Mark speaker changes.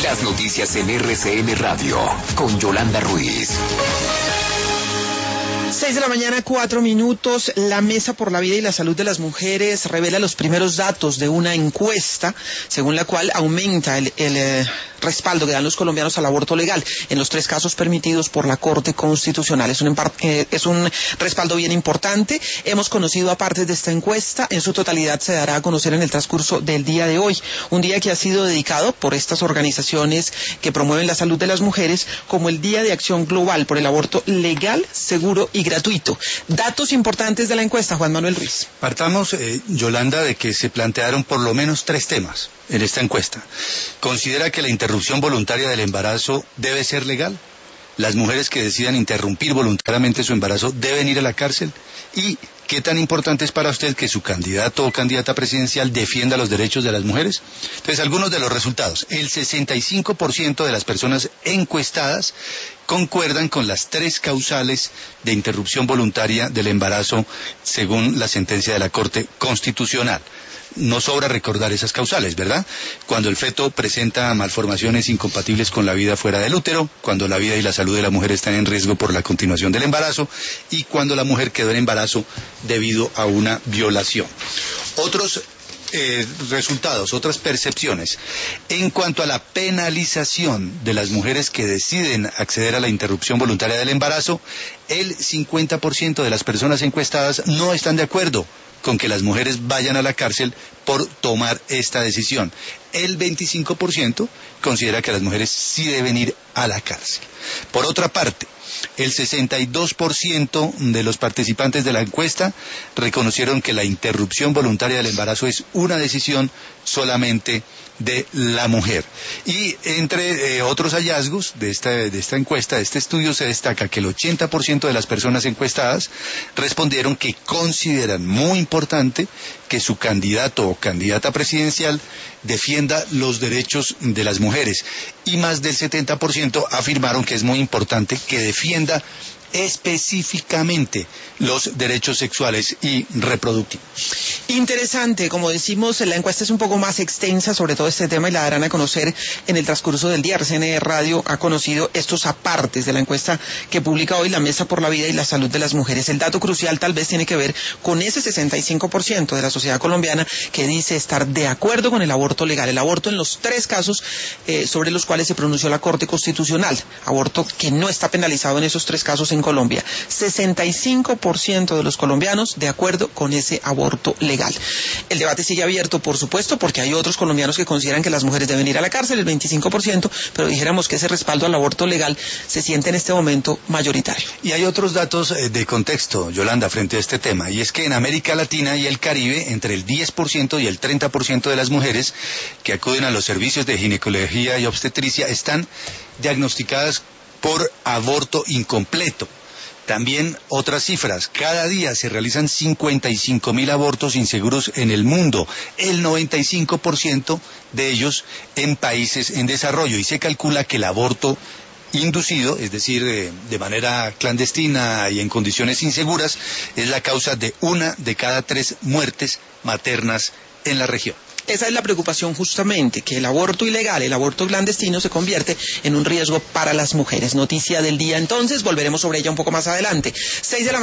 Speaker 1: Las noticias en RCN Radio, con Yolanda Ruiz.
Speaker 2: 6 de la mañana, 4 minutos. La Mesa por la Vida y la Salud de las Mujeres revela los primeros datos de una encuesta según la cual aumenta el respaldo que dan los colombianos al aborto legal en los 3 casos permitidos por la Corte Constitucional. Es un respaldo bien importante. Hemos conocido a partes de esta encuesta. En su totalidad se dará a conocer en el transcurso del día de hoy. Un día que ha sido dedicado por estas organizaciones que promueven la salud de las mujeres como el Día de Acción Global por el Aborto Legal, Seguro y Gratuito. Datos importantes de la encuesta, Juan Manuel Ruiz.
Speaker 3: Partamos, Yolanda, de que se plantearon por lo menos 3 temas en esta encuesta. ¿Considera que la interrupción voluntaria del embarazo debe ser legal? ¿Las mujeres que decidan interrumpir voluntariamente su embarazo deben ir a la cárcel? ¿Y qué tan importante es para usted que su candidato o candidata presidencial defienda los derechos de las mujeres? Entonces, algunos de los resultados. El 65% de las personas encuestadas concuerdan con las 3 causales de interrupción voluntaria del embarazo según la sentencia de la Corte Constitucional. No sobra recordar esas causales, ¿verdad? Cuando el feto presenta malformaciones incompatibles con la vida fuera del útero, cuando la vida y la salud de la mujer están en riesgo por la continuación del embarazo y cuando la mujer quedó en embarazo debido a una violación. Otros resultados, otras percepciones. En cuanto a la penalización de las mujeres que deciden acceder a la interrupción voluntaria del embarazo, el 50% de las personas encuestadas no están de acuerdo con que las mujeres vayan a la cárcel por tomar esta decisión. El 25% considera que las mujeres sí deben ir a la cárcel. Por otra parte, el 62% de los participantes de la encuesta reconocieron que la interrupción voluntaria del embarazo es una decisión solamente de la mujer. Y entre otros hallazgos de esta encuesta, de este estudio, se destaca que el 80% de las personas encuestadas respondieron que consideran muy importante que su candidato o candidata presidencial defienda los derechos de las mujeres, y más del 70% afirmaron que es muy importante que defienda específicamente los derechos sexuales y reproductivos.
Speaker 2: Interesante, como decimos, la encuesta es un poco más extensa sobre todo este tema y la darán a conocer en el transcurso del día. RCN Radio ha conocido estos apartes de la encuesta que publica hoy la Mesa por la Vida y la Salud de las Mujeres. El dato crucial tal vez tiene que ver con ese 65% de la sociedad colombiana que dice estar de acuerdo con el aborto legal, el aborto en los 3 casos sobre los cuales se pronunció la Corte Constitucional, aborto que no está penalizado en esos 3 casos en Colombia. 65% de los colombianos de acuerdo con ese aborto legal. El debate sigue abierto, por supuesto, porque hay otros colombianos que consideran que las mujeres deben ir a la cárcel, el 25%, pero dijéramos que ese respaldo al aborto legal se siente en este momento mayoritario.
Speaker 3: Y hay otros datos de contexto, Yolanda, frente a este tema, y es que en América Latina y el Caribe, entre el 10% y el 30% de las mujeres que acuden a los servicios de ginecología y obstetricia están diagnosticadas por aborto incompleto. También otras cifras, cada día se realizan 55.000 abortos inseguros en el mundo, el 95% de ellos en países en desarrollo, y se calcula que el aborto inducido, es decir, de manera clandestina y en condiciones inseguras, es la causa de 1 de cada 3 muertes maternas en la región.
Speaker 2: Esa es la preocupación justamente, que el aborto ilegal, el aborto clandestino se convierte en un riesgo para las mujeres. Noticia del día entonces, volveremos sobre ella un poco más adelante. 6 de la